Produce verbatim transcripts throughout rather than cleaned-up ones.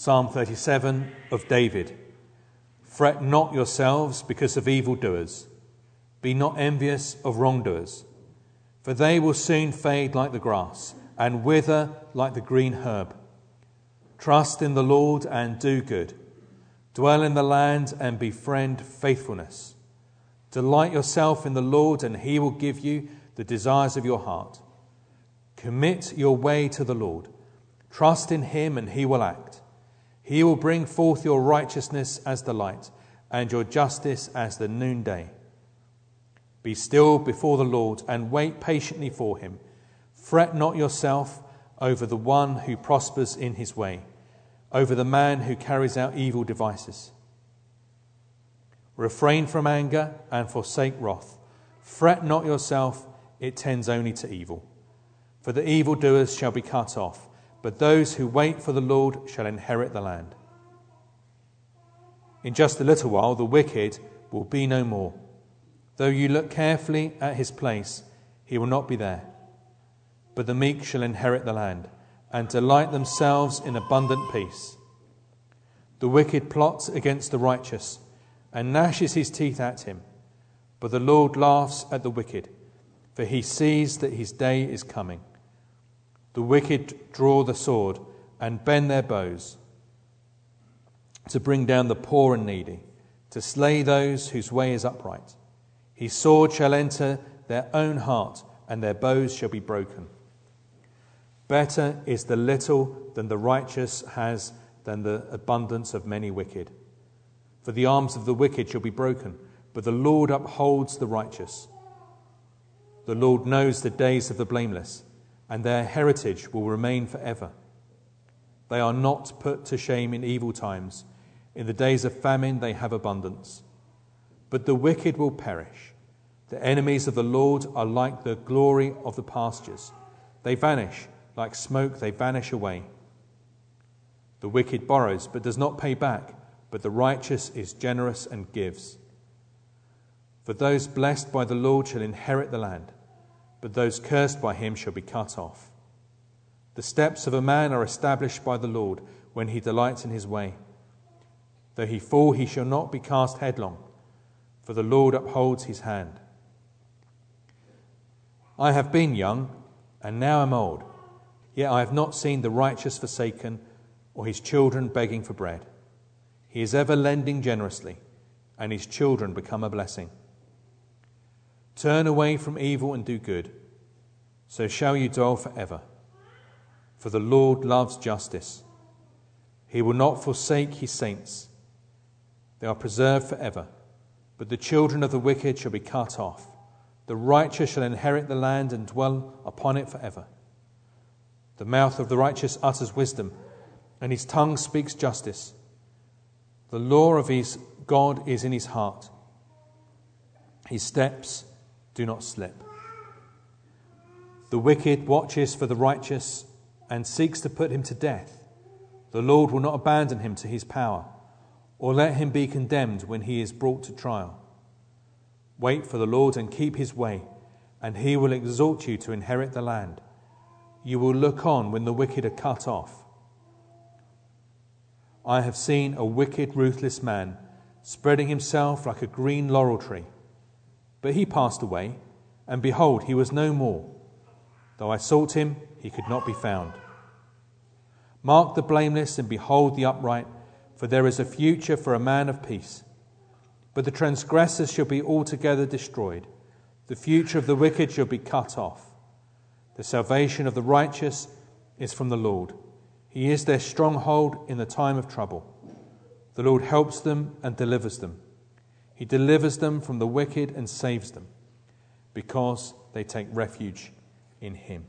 Psalm thirty-seven of David. Fret not yourselves because of evildoers. Be not envious of wrongdoers, for they will soon fade like the grass and wither like the green herb. Trust in the Lord and do good. Dwell in the land and befriend faithfulness. Delight yourself in the Lord, and he will give you the desires of your heart. Commit your way to the Lord. Trust in him, and he will act. He will bring forth your righteousness as the light, and your justice as the noonday. Be still before the Lord, and wait patiently for him. Fret not yourself over the one who prospers in his way, over the man who carries out evil devices. Refrain from anger and forsake wrath. Fret not yourself, it tends only to evil. For the evildoers shall be cut off, but those who wait for the Lord shall inherit the land. In just a little while the wicked will be no more. Though you look carefully at his place, he will not be there. But the meek shall inherit the land, and delight themselves in abundant peace. The wicked plots against the righteous, and gnashes his teeth at him. But the Lord laughs at the wicked, for he sees that his day is coming. The wicked draw the sword and bend their bows, to bring down the poor and needy, to slay those whose way is upright. His sword shall enter their own heart, and their bows shall be broken. Better is the little than the righteous has than the abundance of many wicked. For the arms of the wicked shall be broken, but the Lord upholds the righteous. The Lord knows the days of the blameless, and their heritage will remain forever. They are not put to shame in evil times. In the days of famine they have abundance. But the wicked will perish. The enemies of the Lord are like the glory of the pastures. They vanish like smoke, they vanish away. The wicked borrows, but does not pay back, but the righteous is generous and gives. For those blessed by the Lord shall inherit the land, but those cursed by him shall be cut off. The steps of a man are established by the Lord when he delights in his way. Though he fall, he shall not be cast headlong, for the Lord upholds his hand. I have been young, and now am old, yet I have not seen the righteous forsaken, or his children begging for bread. He is ever lending generously, and his children become a blessing. Turn away from evil and do good, so shall you dwell forever. For the Lord loves justice. He will not forsake his saints. They are preserved forever, but the children of the wicked shall be cut off. The righteous shall inherit the land and dwell upon it forever. The mouth of the righteous utters wisdom, and his tongue speaks justice. The law of his God is in his heart. His steps do not slip. The wicked watches for the righteous and seeks to put him to death. The Lord will not abandon him to his power, or let him be condemned when he is brought to trial. Wait for the Lord and keep his way, and he will exalt you to inherit the land. You will look on when the wicked are cut off. I have seen a wicked, ruthless man spreading himself like a green laurel tree. But he passed away, and behold, he was no more. Though I sought him, he could not be found. Mark the blameless and behold the upright, for there is a future for a man of peace. But the transgressors shall be altogether destroyed. The future of the wicked shall be cut off. The salvation of the righteous is from the Lord. He is their stronghold in the time of trouble. The Lord helps them and delivers them. He delivers them from the wicked and saves them, because they take refuge in him.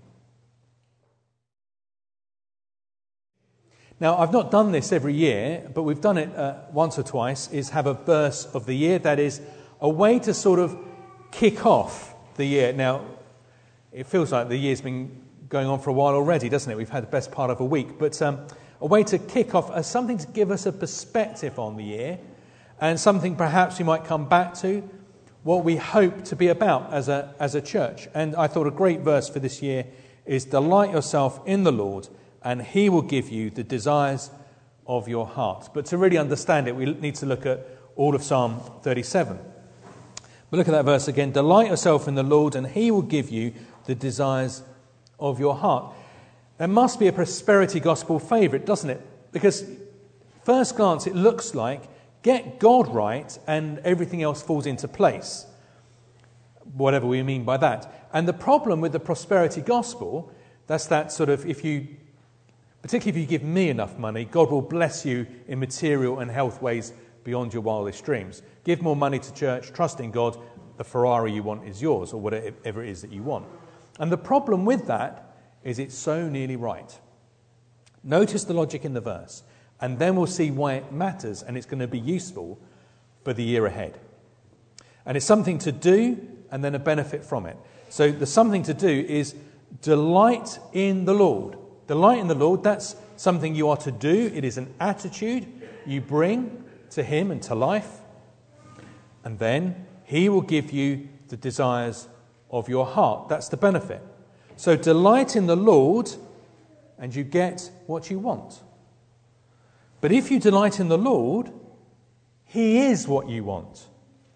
Now, I've not done this every year, but we've done it uh, once or twice, is have a verse of the year. That is a way to sort of kick off the year. Now, it feels like the year's been going on for a while already, doesn't it? We've had the best part of a week. But um, a way to kick off, uh, something to give us a perspective on the year, and something perhaps we might come back to, what we hope to be about as a as a church. And I thought a great verse for this year is, delight yourself in the Lord, and he will give you the desires of your heart. But to really understand it, we need to look at all of Psalm thirty-seven. But look at that verse again. Delight yourself in the Lord, and he will give you the desires of your heart. There must be a prosperity gospel favourite, doesn't it? Because first glance, it looks like get God right and everything else falls into place. Whatever we mean by that. And the problem with the prosperity gospel, that's that sort of, if you, particularly if you give me enough money, God will bless you in material and health ways beyond your wildest dreams. Give more money to church, trust in God, the Ferrari you want is yours, or whatever it is that you want. And the problem with that is it's so nearly right. Notice the logic in the verse, and then we'll see why it matters, and it's going to be useful for the year ahead. And it's something to do, and then a benefit from it. So the something to do is delight in the Lord. Delight in the Lord, that's something you are to do. It is an attitude you bring to him and to life. And then he will give you the desires of your heart. That's the benefit. So delight in the Lord, and you get what you want. But if you delight in the Lord, he is what you want.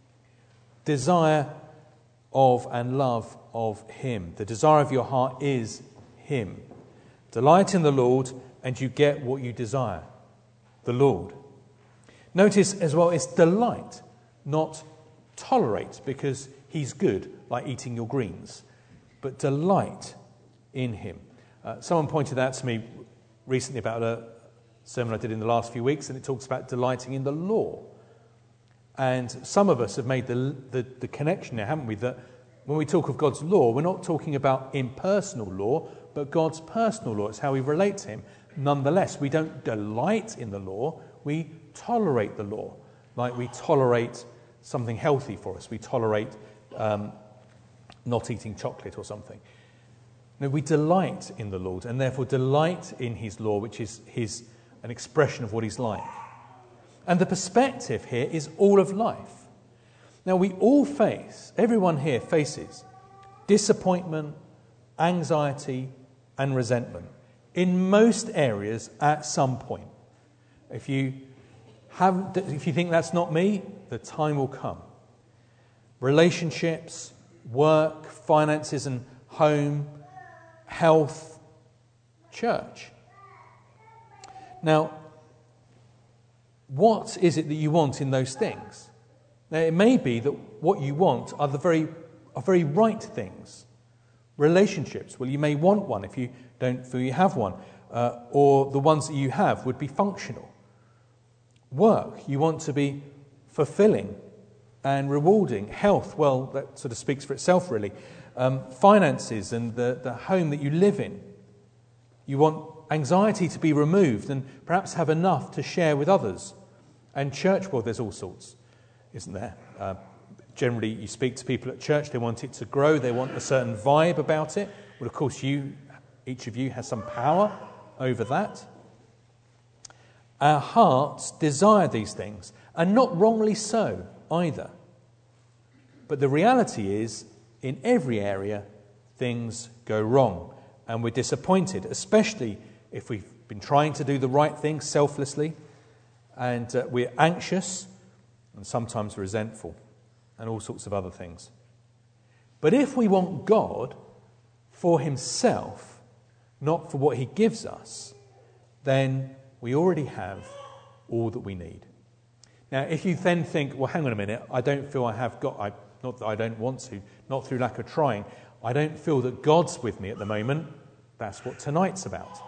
Desire of and love of him. The desire of your heart is him. Delight in the Lord, and you get what you desire. The Lord. Notice as well, it's delight, not tolerate, because he's good, like eating your greens. But delight in him. Uh, someone pointed out to me recently about a sermon I did in the last few weeks, and it talks about delighting in the law. And some of us have made the, the, the connection there, haven't we, that when we talk of God's law, we're not talking about impersonal law, but God's personal law. It's how we relate to him. Nonetheless, we don't delight in the law, we tolerate the law, like we tolerate something healthy for us. We tolerate um, not eating chocolate or something. No, we delight in the Lord, and therefore delight in his law, which is his an expression of what he's like. And the perspective here is all of life. Now, we all face, everyone here faces, disappointment, anxiety, and resentment in most areas at some point. If you have, if you think that's not me, the time will come. Relationships, work, finances and home, health, church. Now, what is it that you want in those things? Now, it may be that what you want are the very, are very right things. Relationships, well, you may want one if you don't feel you have one, uh, or the ones that you have would be functional. Work, you want to be fulfilling and rewarding. Health, well, that sort of speaks for itself, really. Um, finances and the, the home that you live in. You want anxiety to be removed and perhaps have enough to share with others. And church, well, there's all sorts, isn't there? Uh, generally, you speak to people at church, they want it to grow, they want a certain vibe about it. Well, of course, you, each of you has some power over that. Our hearts desire these things, and not wrongly so either. But the reality is, in every area, things go wrong, and we're disappointed, especially if we've been trying to do the right thing selflessly, and uh, we're anxious and sometimes resentful, and all sorts of other things. But if we want God for himself, not for what he gives us, then we already have all that we need. Now, if you then think, well, hang on a minute, I don't feel I have got, I, not that I don't want to, not through lack of trying, I don't feel that God's with me at the moment, that's what tonight's about.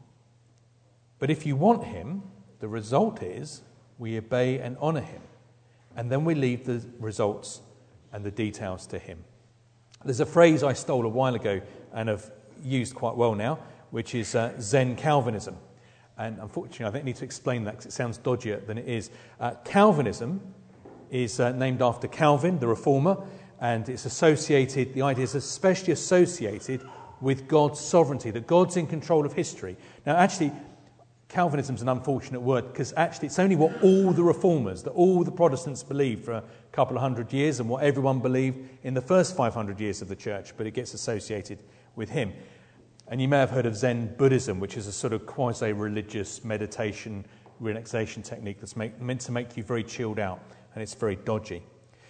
But if you want him, the result is we obey and honour him. And then we leave the results and the details to him. There's a phrase I stole a while ago and have used quite well now, which is uh, Zen Calvinism. And unfortunately, I don't need to explain that because it sounds dodgier than it is. Uh, Calvinism is uh, named after Calvin, the reformer, and it's associated, the idea is especially associated with God's sovereignty, that God's in control of history. Now, actually, Calvinism is an unfortunate word because actually it's only what all the reformers, that all the Protestants believed for a couple of hundred years and what everyone believed in the first five hundred years of the church, but it gets associated with him. And you may have heard of Zen Buddhism, which is a sort of quasi-religious meditation relaxation technique that's make, meant to make you very chilled out, and it's very dodgy.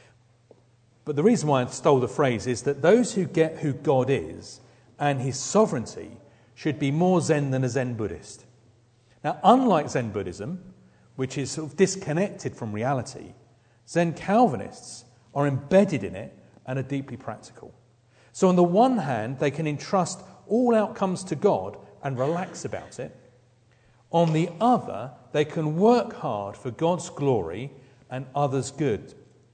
But the reason why I stole the phrase is that those who get who God is and his sovereignty should be more Zen than a Zen Buddhist. Now, unlike Zen Buddhism, which is sort of disconnected from reality, Zen Calvinists are embedded in it and are deeply practical. So on the one hand, they can entrust all outcomes to God and relax about it. On the other, they can work hard for God's glory and others' good.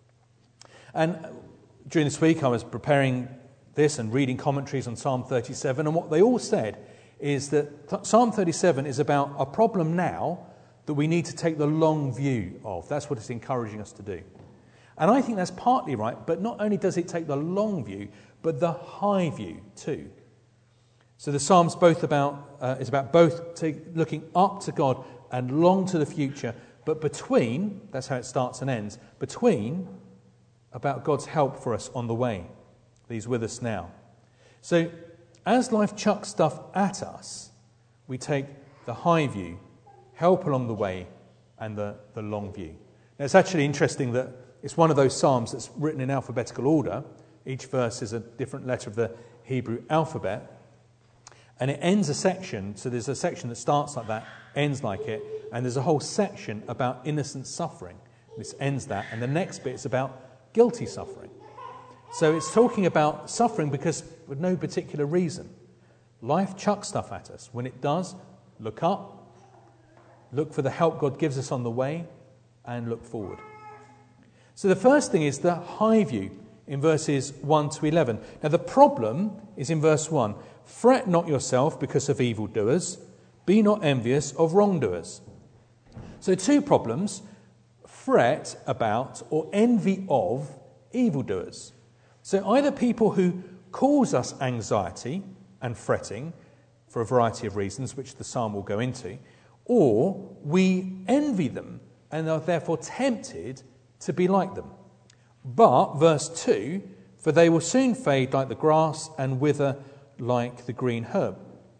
And during this week, I was preparing this and reading commentaries on Psalm thirty-seven, and what they all said is that th- Psalm thirty-seven is about a problem now that we need to take the long view of. That's what it's encouraging us to do. And I think that's partly right, but not only does it take the long view, but the high view too. So the Psalm's both about uh, is about both to looking up to God and long to the future, but between, that's how it starts and ends, between about God's help for us on the way. He's with us now. So as life chucks stuff at us, we take the high view, help along the way, and the, the long view. Now it's actually interesting that it's one of those psalms that's written in alphabetical order. Each verse is a different letter of the Hebrew alphabet. And it ends a section, so there's a section that starts like that, ends like it, and there's a whole section about innocent suffering. This ends that, and the next bit is about guilty suffering. So it's talking about suffering because for no particular reason. Life chucks stuff at us. When it does, look up, look for the help God gives us on the way, and look forward. So the first thing is the high view in verses one to eleven. Now the problem is in verse one. Fret not yourself because of evildoers. Be not envious of wrongdoers. So two problems. Fret about or envy of evildoers. So either people who cause us anxiety and fretting for a variety of reasons, which the psalm will go into, or we envy them and are therefore tempted to be like them. But, verse two, for they will soon fade like the grass and wither like the green herb.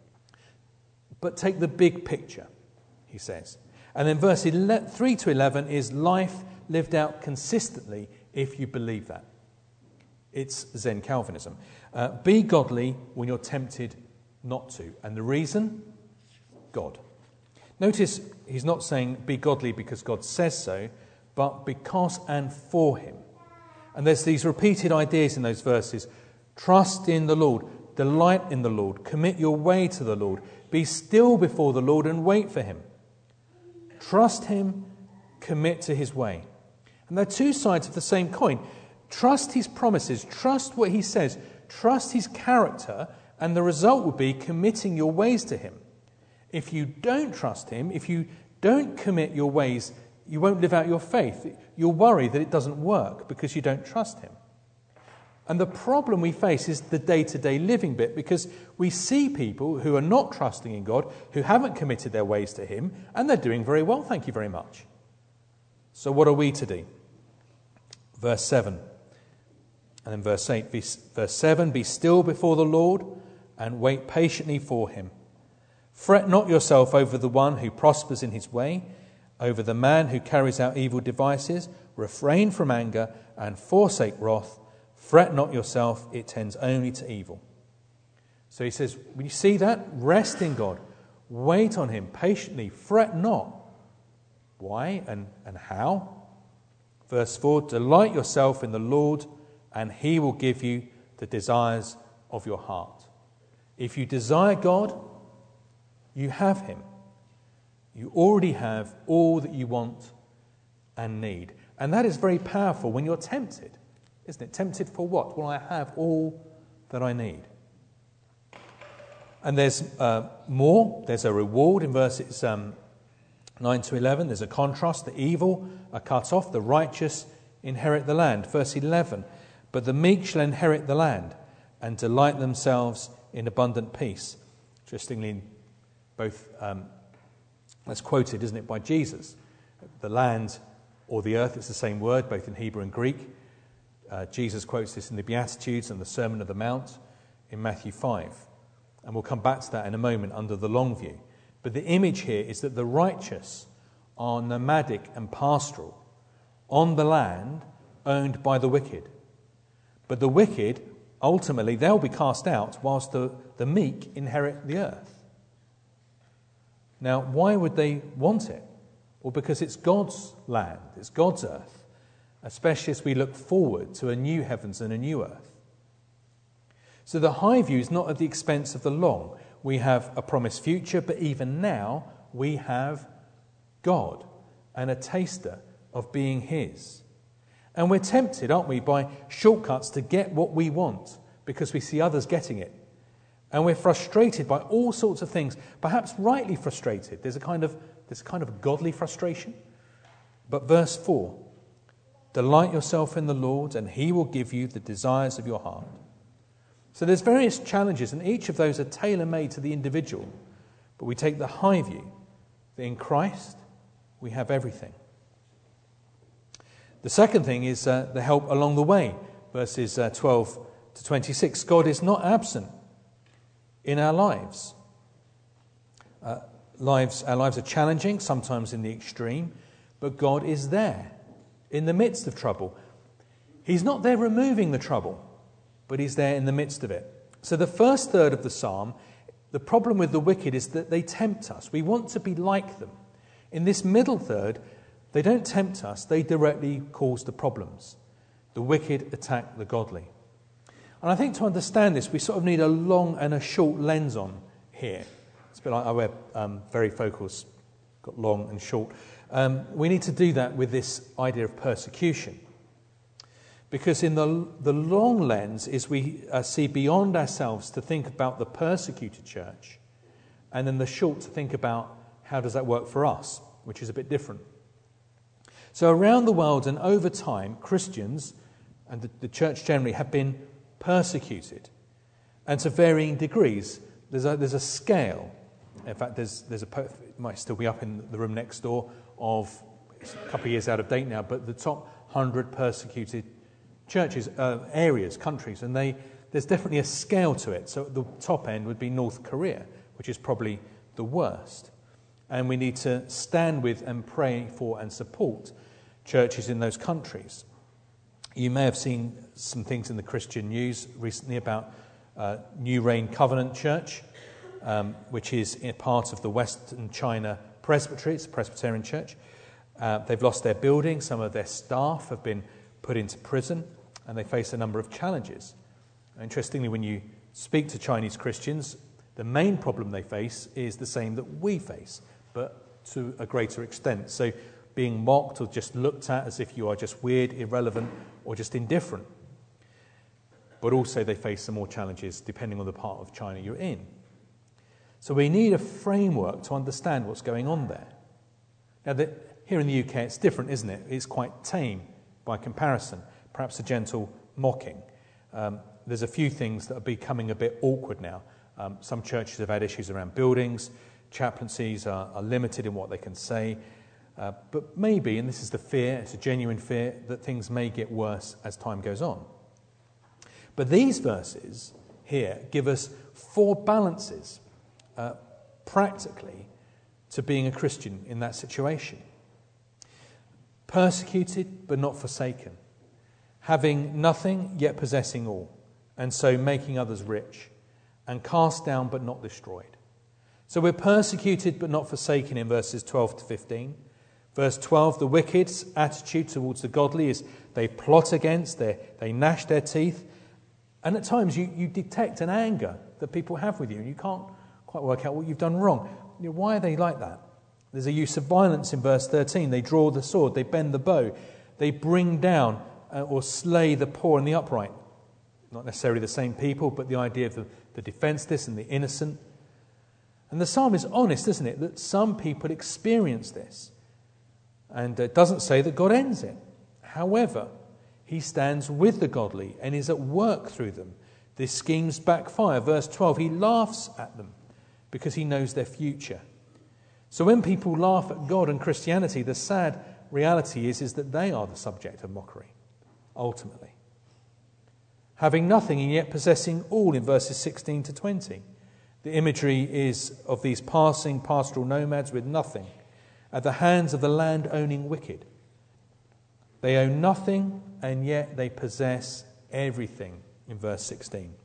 But take the big picture, he says. And then verse three to eleven is life lived out consistently if you believe that. It's Zen Calvinism. Uh, be godly when you're tempted not to. And the reason? God. Notice he's not saying be godly because God says so, but because and for him. And there's these repeated ideas in those verses. Trust in the Lord. Delight in the Lord. Commit your way to the Lord. Be still before the Lord and wait for him. Trust him. Commit to his way. And they're two sides of the same coin. Trust his promises. Trust what he says. Trust his character. And the result will be committing your ways to him. If you don't trust him, if you don't commit your ways, you won't live out your faith. You'll worry that it doesn't work because you don't trust him. And the problem we face is the day-to-day living bit, because we see people who are not trusting in God, who haven't committed their ways to him, and they're doing very well, thank you very much. So what are we to do? Verse seven. And then verse eight. Verse seven, be still before the Lord and wait patiently for him. Fret not yourself over the one who prospers in his way, over the man who carries out evil devices. Refrain from anger and forsake wrath. Fret not yourself, it tends only to evil. So he says, when you see that, rest in God. Wait on him patiently. Fret not. Why and, and how? Verse four, delight yourself in the Lord, and he will give you the desires of your heart. If you desire God, you have him. You already have all that you want and need. And that is very powerful when you're tempted, isn't it? Tempted for what? Well, I have all that I need. And there's uh, more. There's a reward in verses um, nine to eleven. There's a contrast. The evil are cut off. The righteous inherit the land. Verse eleven. But the meek shall inherit the land and delight themselves in abundant peace. Interestingly, both um, that's quoted, isn't it, by Jesus. The land or the earth, it's the same word, both in Hebrew and Greek. Uh, Jesus quotes this in the Beatitudes and the Sermon on the Mount in Matthew five. And we'll come back to that in a moment under the long view. But the image here is that the righteous are nomadic and pastoral on the land owned by the wicked. But the wicked, ultimately, they'll be cast out whilst the, the meek inherit the earth. Now, why would they want it? Well, because it's God's land, it's God's earth, especially as we look forward to a new heavens and a new earth. So the high view is not at the expense of the long. We have a promised future, but even now we have God and a taster of being his. And we're tempted, aren't we, by shortcuts to get what we want because we see others getting it. And we're frustrated by all sorts of things, perhaps rightly frustrated. There's a kind of there's a kind of godly frustration. But verse four, delight yourself in the Lord, and he will give you the desires of your heart. So there's various challenges, and each of those are tailor-made to the individual. But we take the high view that in Christ we have everything. The second thing is uh, the help along the way, verses uh, twelve to twenty-six. God is not absent in our lives. Uh, lives. Our lives are challenging, sometimes in the extreme, but God is there in the midst of trouble. He's not there removing the trouble, but he's there in the midst of it. So the first third of the psalm, the problem with the wicked is that they tempt us. We want to be like them. In this middle third, they don't tempt us, they directly cause the problems. The wicked attack the godly. And I think to understand this, we sort of need a long and a short lens on here. It's a bit like I wear um, varifocals, got long and short. Um, we need to do that with this idea of persecution. Because in the, the long lens is we uh, see beyond ourselves to think about the persecuted church, and then the short to think about how does that work for us, which is a bit different. So around the world and over time, Christians and the, the church generally have been persecuted, and to varying degrees. There's a, there's a scale. In fact, there's there's a it might still be up in the room next door of it's a couple of years out of date now, but the top one hundred persecuted churches, uh, areas, countries, and they there's definitely a scale to it. So at the top end would be North Korea, which is probably the worst, and we need to stand with and pray for and support churches in those countries. You may have seen some things in the Christian news recently about uh, New Reign Covenant Church, um, which is a part of the Western China Presbytery. It's a Presbyterian church. Uh, they've lost their building. Some of their staff have been put into prison, and they face a number of challenges. Interestingly, when you speak to Chinese Christians, the main problem they face is the same that we face, but to a greater extent. So being mocked or just looked at as if you are just weird, irrelevant, or just indifferent. But also they face some more challenges depending on the part of China you're in. So we need a framework to understand what's going on there. Now, the, here in the U K, it's different, isn't it? It's quite tame by comparison, perhaps a gentle mocking. Um, there's a few things that are becoming a bit awkward now. Um, some churches have had issues around buildings. Chaplaincies are, are limited in what they can say. Uh, but maybe, and this is the fear, it's a genuine fear, that things may get worse as time goes on. But these verses here give us four balances, uh, practically, to being a Christian in that situation. Persecuted but not forsaken. Having nothing yet possessing all, and so making others rich. And cast down but not destroyed. So we're persecuted but not forsaken in verses twelve to fifteen. Verse twelve, the wicked's attitude towards the godly is they plot against, they, they gnash their teeth. And at times you, you detect an anger that people have with you, and you can't quite work out what you've done wrong. You know, why are they like that? There's a use of violence in verse thirteen. They draw the sword, they bend the bow, they bring down uh, or slay the poor and the upright. Not necessarily the same people, but the idea of the, the defenseless and the innocent. And the psalm is honest, isn't it, that some people experience this. And it doesn't say that God ends it. However, he stands with the godly and is at work through them. Their schemes backfire. Verse twelve, he laughs at them because he knows their future. So when people laugh at God and Christianity, the sad reality is, is that they are the subject of mockery, ultimately. Having nothing and yet possessing all in verses sixteen to twenty. The imagery is of these passing pastoral nomads with nothing, at the hands of the land-owning wicked. They own nothing, and yet they possess everything, in verse sixteen.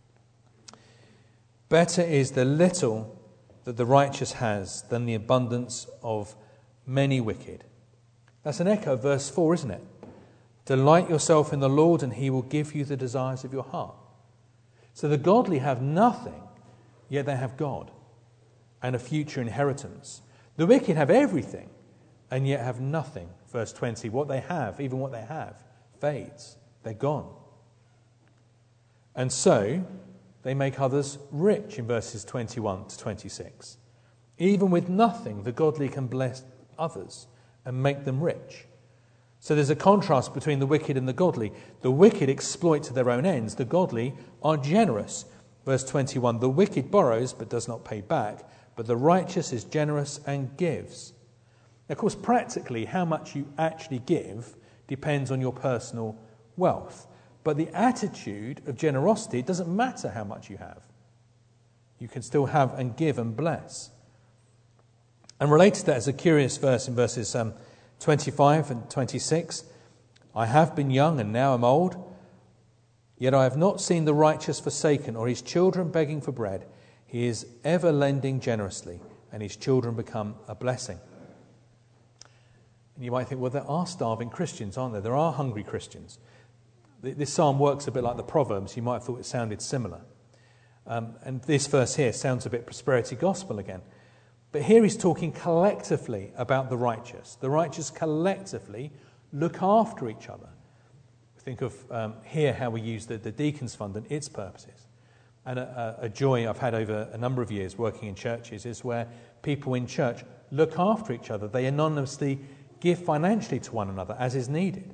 Better is the little that the righteous has than the abundance of many wicked. That's an echo of verse four, isn't it? Delight yourself in the Lord, and he will give you the desires of your heart. So the godly have nothing, yet they have God and a future inheritance. The wicked have everything, and yet have nothing. Verse twenty, what they have, even what they have, fades. They're gone. And so they make others rich in verses twenty-one to twenty-six. Even with nothing, the godly can bless others and make them rich. So there's a contrast between the wicked and the godly. The wicked exploit to their own ends. The godly are generous. Verse twenty-one, the wicked borrows but does not pay back, but the righteous is generous and gives. Now, of course, practically, how much you actually give depends on your personal wealth. But the attitude of generosity, it doesn't matter how much you have. You can still have and give and bless. And related to that is a curious verse in verses um, twenty-five and twenty-six. I have been young and now am old, yet I have not seen the righteous forsaken or his children begging for bread. He is ever lending generously, and his children become a blessing. And you might think, well, there are starving Christians, aren't there? There are hungry Christians. This psalm works a bit like the Proverbs. You might have thought it sounded similar. Um, and this verse here sounds a bit prosperity gospel again. But here he's talking collectively about the righteous. The righteous collectively look after each other. Think of um, here how we use the, the Deacons Fund and its purposes. And a, a joy I've had over a number of years working in churches is where people in church look after each other. They anonymously give financially to one another as is needed.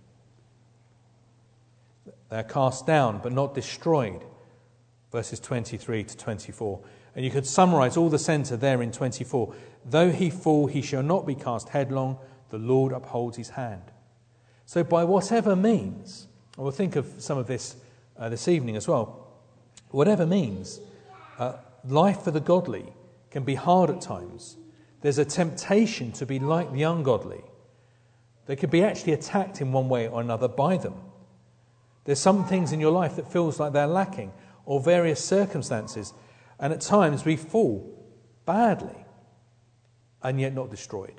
They're cast down but not destroyed. Verses twenty-three to twenty-four. And you could summarize all the centre there in twenty-four. Though he fall, he shall not be cast headlong. The Lord upholds his hand. So by whatever means, and we'll think of some of this uh, this evening as well, whatever means, uh, life for the godly can be hard at times. There's a temptation to be like the ungodly. They could be actually attacked in one way or another by them. There's some things in your life that feels like they're lacking, or various circumstances, and at times we fall badly and yet not destroyed.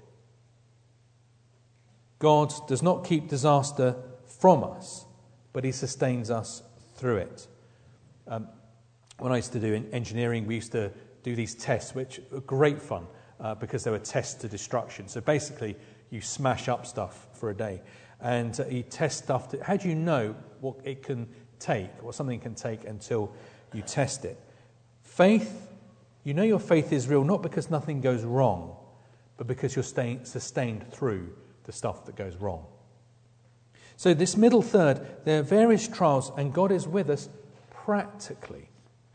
God does not keep disaster from us, but he sustains us through it. Um, when I used to do engineering, we used to do these tests, which were great fun uh, because they were tests to destruction. So basically, you smash up stuff for a day, and uh, you test stuff. To, how do you know what it can take, what something can take until you test it? Faith, you know your faith is real not because nothing goes wrong, but because you're staying, sustained through the stuff that goes wrong. So this middle third, there are various trials, and God is with us practically.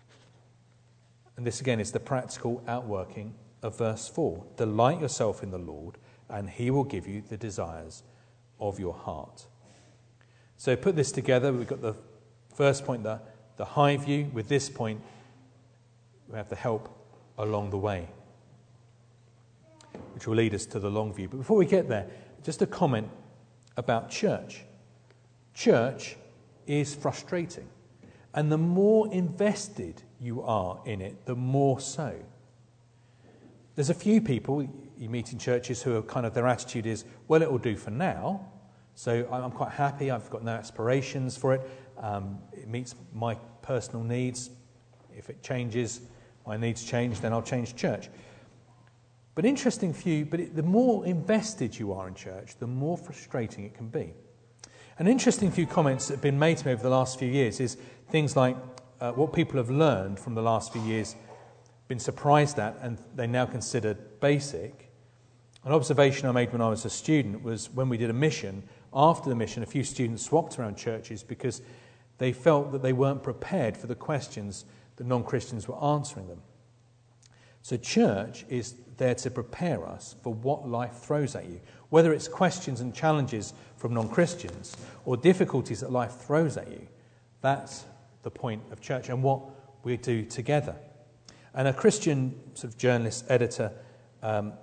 And this again is the practical outworking of verse four. Delight yourself in the Lord, and he will give you the desires of your heart. So put this together, we've got the first point, the, the high view. With this point, we have the help along the way, which will lead us to the long view. But before we get there, just a comment about church. Church is frustrating. And the more invested you are in it, the more so. There's a few people you meet in churches who are kind of, their attitude is, well, it will do for now. So I'm quite happy. I've got no aspirations for it. Um, it meets my personal needs. If it changes, my needs change, then I'll change church. But interesting few, but it, the more invested you are in church, the more frustrating it can be. An interesting few comments that have been made to me over the last few years is things like uh, what people have learned from the last few years, been surprised at, and they now consider basic. An observation I made when I was a student was when we did a mission, after the mission, a few students swapped around churches because they felt that they weren't prepared for the questions that non-Christians were answering them. So church is there to prepare us for what life throws at you, whether it's questions and challenges from non-Christians or difficulties that life throws at you. That's the point of church and what we do together. And a Christian sort of journalist, editor, um,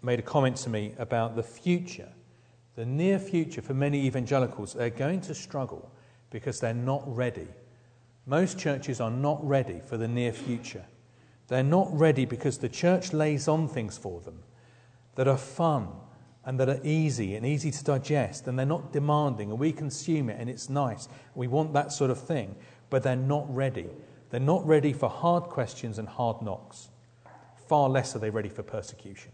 made a comment to me about the future, the near future for many evangelicals. They're going to struggle because they're not ready. Most churches are not ready for the near future. They're not ready because the church lays on things for them that are fun and that are easy and easy to digest, and they're not demanding, and we consume it and it's nice. We want that sort of thing, but they're not ready. They're not ready for hard questions and hard knocks. Far less are they ready for persecution.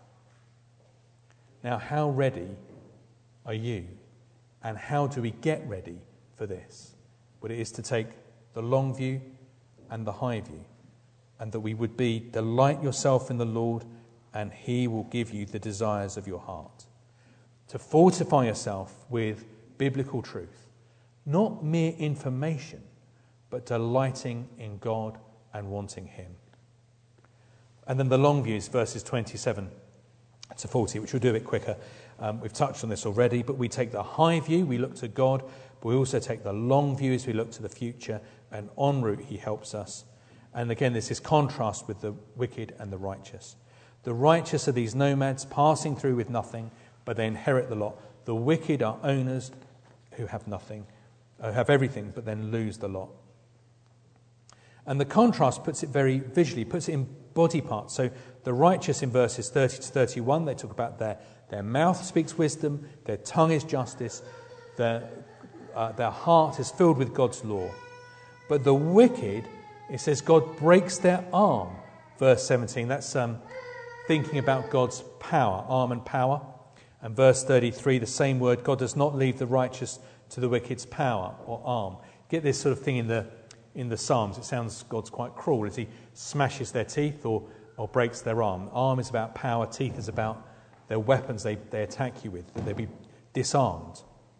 Now, how ready are you? And how do we get ready for this? What it is to take the long view and the high view, and that we would be, delight yourself in the Lord, and he will give you the desires of your heart. To fortify yourself with biblical truth, not mere information, but delighting in God and wanting him. And then the long view is verses twenty-seven to forty, which we'll do a bit quicker. Um, we've touched on this already, but we take the high view, we look to God, but we also take the long view as we look to the future, and en route he helps us. And again, there's this contrast with the wicked and the righteous. The righteous are these nomads passing through with nothing, but they inherit the lot. The wicked are owners who have nothing, who have everything, but then lose the lot. And the contrast puts it very visually, puts it in body parts. So the righteous in verses thirty to thirty-one, they talk about their, their mouth speaks wisdom, their tongue is justice, their, uh, their heart is filled with God's law. But the wicked, it says God breaks their arm. Verse seventeen, that's um, thinking about God's power, arm and power. And verse thirty-three, the same word, God does not leave the righteous to the wicked's power or arm. Get this sort of thing in the in the Psalms. It sounds God's quite cruel as he smashes their teeth or, or breaks their arm. Arm is about power, teeth is about their weapons they, they attack you with, that they be disarmed.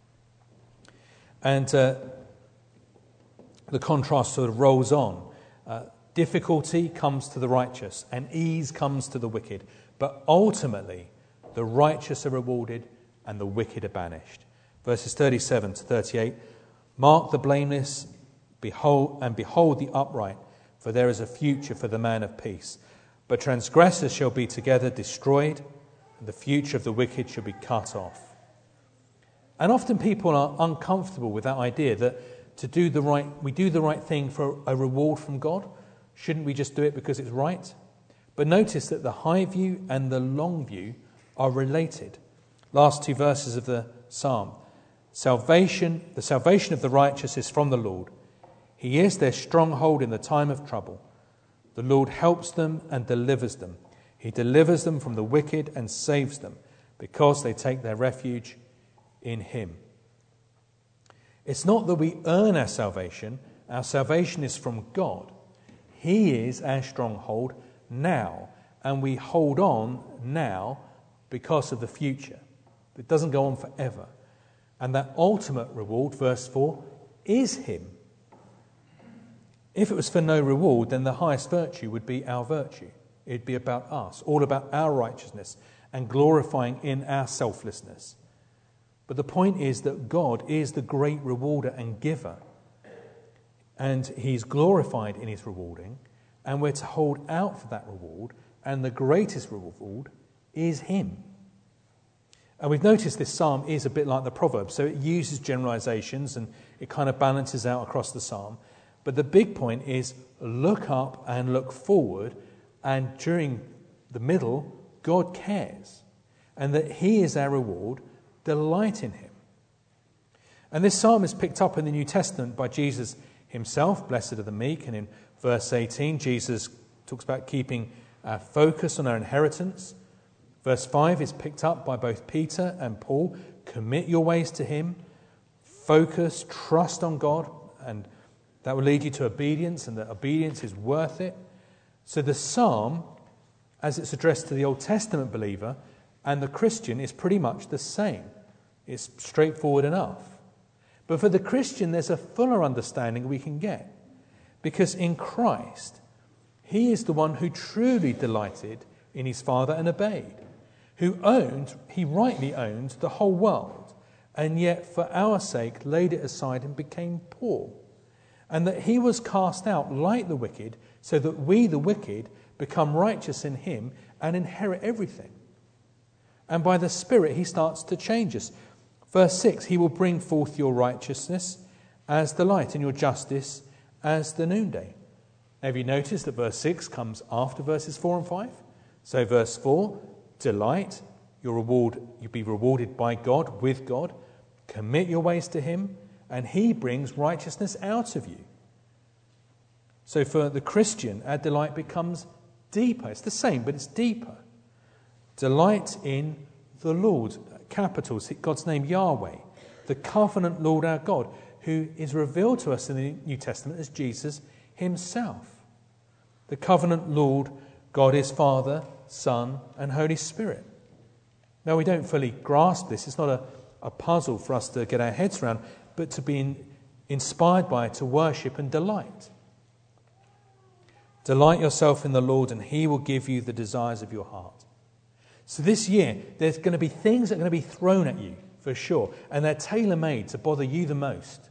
And uh, the contrast sort of rolls on. Uh, difficulty comes to the righteous and ease comes to the wicked. But ultimately, the righteous are rewarded and the wicked are banished. Verses thirty-seven to thirty-eight, mark the blameless, behold and behold the upright, for there is a future for the man of peace. But transgressors shall be together destroyed, and the future of the wicked shall be cut off. And often people are uncomfortable with that idea that to do the right, we do the right thing for a reward from God. Shouldn't we just do it because it's right? But notice that the high view and the long view are related. Last two verses of the psalm. Salvation, the salvation of the righteous is from the Lord. He is their stronghold in the time of trouble. The Lord helps them and delivers them. He delivers them from the wicked and saves them because they take their refuge in him. It's not that we earn our salvation. Our salvation is from God. He is our stronghold now, and we hold on now because of the future. It doesn't go on forever. And that ultimate reward, verse four, is him. If it was for no reward, then the highest virtue would be our virtue. It'd be about us, all about our righteousness and glorifying in our selflessness. But the point is that God is the great rewarder and giver. And he's glorified in his rewarding, and we're to hold out for that reward, and the greatest reward is him. And we've noticed this psalm is a bit like the Proverbs, so it uses generalizations and it kind of balances out across the psalm. But the big point is look up and look forward, and during the middle, God cares, and that he is our reward. Delight in him. And this psalm is picked up in the New Testament by Jesus himself, blessed are the meek, and in verse eighteen, Jesus talks about keeping our focus on our inheritance. Verse five is picked up by both Peter and Paul. Commit your ways to him. Focus, trust on God, and that will lead you to obedience, and that obedience is worth it. So the psalm, as it's addressed to the Old Testament believer and the Christian, is pretty much the same. It's straightforward enough. But for the Christian, there's a fuller understanding we can get. Because in Christ, he is the one who truly delighted in his Father and obeyed. Who owned, he rightly owned, the whole world, and yet for our sake laid it aside and became poor. And that he was cast out like the wicked, so that we, the wicked, become righteous in him and inherit everything. And by the Spirit, he starts to change us. Verse six, he will bring forth your righteousness as the light and your justice as the noonday. Now, have you noticed that verse six comes after verses four and five? So verse four, delight, your reward, you'll be rewarded by God, with God. Commit your ways to him, and he brings righteousness out of you. So for the Christian, our delight becomes deeper. It's the same, but it's deeper. Delight in the Lord, capitals, God's name Yahweh, the covenant Lord our God, who is revealed to us in the New Testament as Jesus himself. The covenant Lord, God is Father, Son, and Holy Spirit. Now, we don't fully grasp this. It's not a, a puzzle for us to get our heads around, but to be in, inspired by it, to worship and delight. Delight yourself in the Lord, and he will give you the desires of your heart. So this year, there's going to be things that are going to be thrown at you, for sure, and they're tailor-made to bother you the most.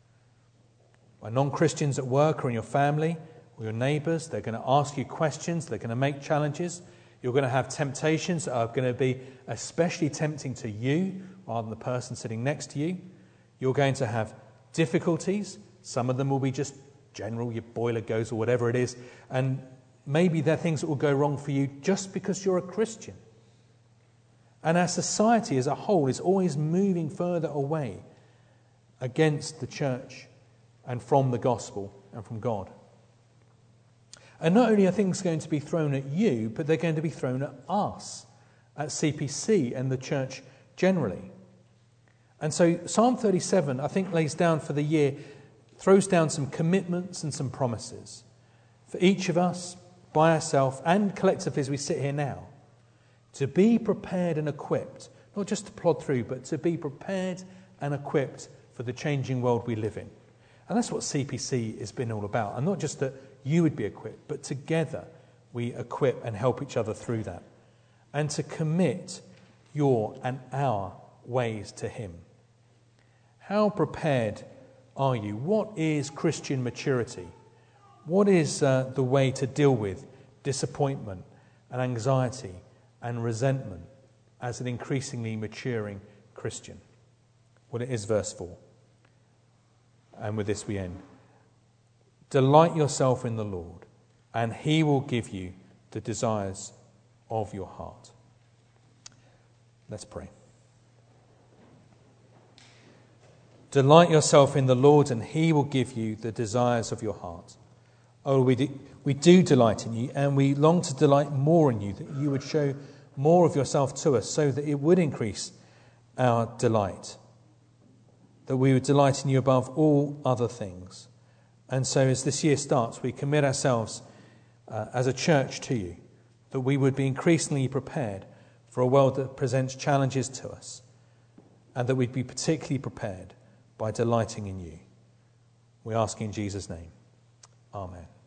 By non-Christians at work or in your family or your neighbours, they're going to ask you questions, they're going to make challenges. You're going to have temptations that are going to be especially tempting to you rather than the person sitting next to you. You're going to have difficulties. Some of them will be just general, your boiler goes or whatever it is. And maybe they're things that will go wrong for you just because you're a Christian. And our society as a whole is always moving further away against the church and from the gospel and from God. And not only are things going to be thrown at you, but they're going to be thrown at us, at C P C and the church generally. And so Psalm thirty-seven, I think, lays down for the year, throws down some commitments and some promises for each of us, by ourselves and collectively as we sit here now, to be prepared and equipped, not just to plod through, but to be prepared and equipped for the changing world we live in. And that's what C P C has been all about. And not just that you would be equipped, but together we equip and help each other through that. And to commit your and our ways to him. How prepared are you? What is Christian maturity? What is uh, the way to deal with disappointment and anxiety and resentment as an increasingly maturing Christian? Well, it is verse four. And with this we end. Delight yourself in the Lord, and he will give you the desires of your heart. Let's pray. Delight yourself in the Lord, and he will give you the desires of your heart. Oh, we do, we do delight in you, and we long to delight more in you, that you would show more of yourself to us, so that it would increase our delight, that we would delight in you above all other things. And so as this year starts, we commit ourselves uh, as a church to you, that we would be increasingly prepared for a world that presents challenges to us, and that we'd be particularly prepared by delighting in you. We ask in Jesus' name. Amen.